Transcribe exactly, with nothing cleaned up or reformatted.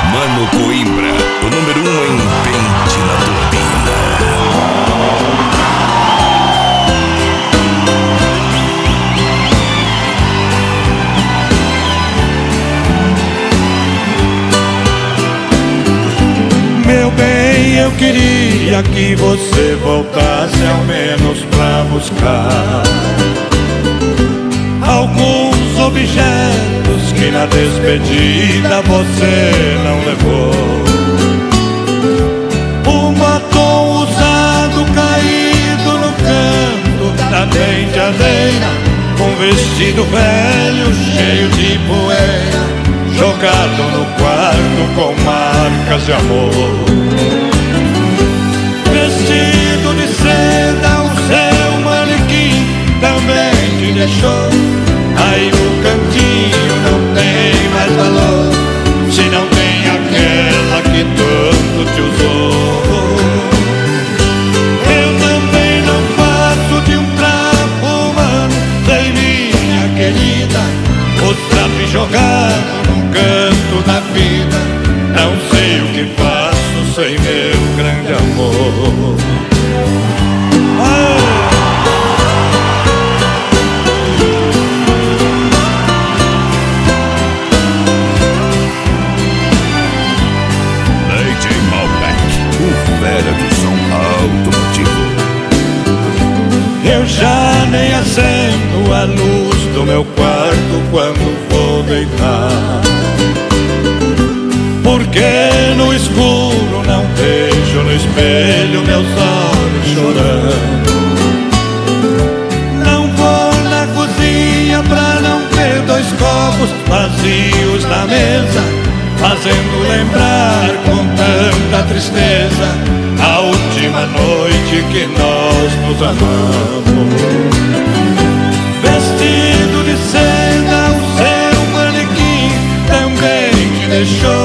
Mano Coimbra, o número um em pente na turbina. Meu bem, eu queria que você voltasse ao menos pra buscar alguns objetos que na despedida você não levou. Um batom usado caído no canto da penteadeira, um vestido velho cheio de poeira jogado no quarto com marcas de amor. Vestido de seda, o seu manequim também te deixou. Aí no cantinho não tem mais valor, se não tem aquela que tanto te usou. Eu também não faço de um trapo humano, sei minha querida, o trapo jogado num canto da vida. Não sei o que faço sem meu grande amor. Ah! Fera do som automotivo. Eu já nem acendo a luz do meu quarto quando vou deitar, porque no escuro não vejo no espelho meus olhos chorando. Não vou na cozinha pra não ter dois copos vazios na mesa, fazendo lembrar com tanta tristeza a última noite que nós nos amamos. Vestido de seda, o seu manequim também te deixou.